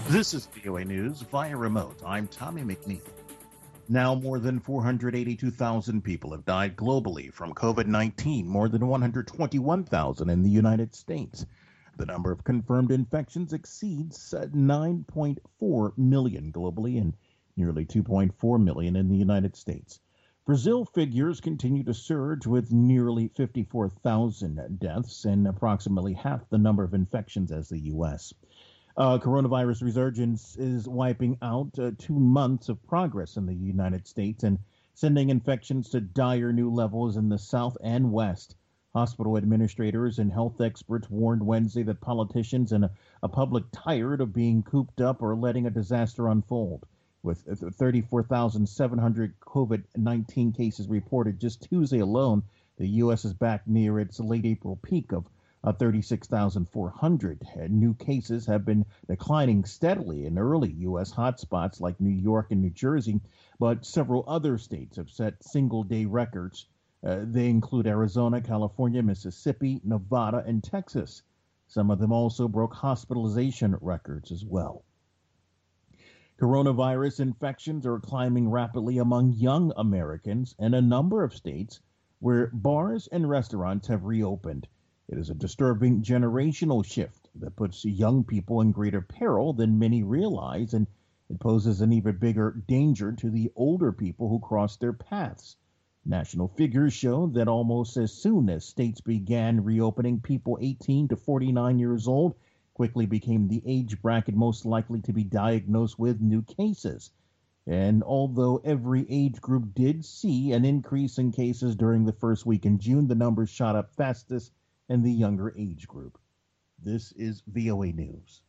This is VOA News via remote. I'm Tommy McNeil. Now, more than 482,000 people have died globally from COVID 19, more than 121,000 in the United States. The number of confirmed infections exceeds 9.4 million globally and nearly 2.4 million in the United States. Brazil figures continue to surge with nearly 54,000 deaths and approximately half the number of infections as the U.S. Coronavirus resurgence is wiping out 2 months of progress in the United States and sending infections to dire new levels in the South and West. Hospital administrators and health experts warned Wednesday that politicians and a public tired of being cooped up are letting a disaster unfold. With 34,700 COVID 19 cases reported just Tuesday alone, the U.S. is back near its late April peak of 36,400. New cases have been declining steadily in early U.S. hotspots like New York and New Jersey, but several other states have set single-day records. They include Arizona, California, Mississippi, Nevada, and Texas. Some of them also broke hospitalization records as well. Coronavirus infections are climbing rapidly among young Americans in a number of states where bars and restaurants have reopened. It is a disturbing generational shift that puts young people in greater peril than many realize, and it poses an even bigger danger to the older people who cross their paths. National figures show that almost as soon as states began reopening, people 18 to 49 years old quickly became the age bracket most likely to be diagnosed with new cases. And although every age group did see an increase in cases during the first week in June, the numbers shot up fastest in the younger age group. This is VOA News.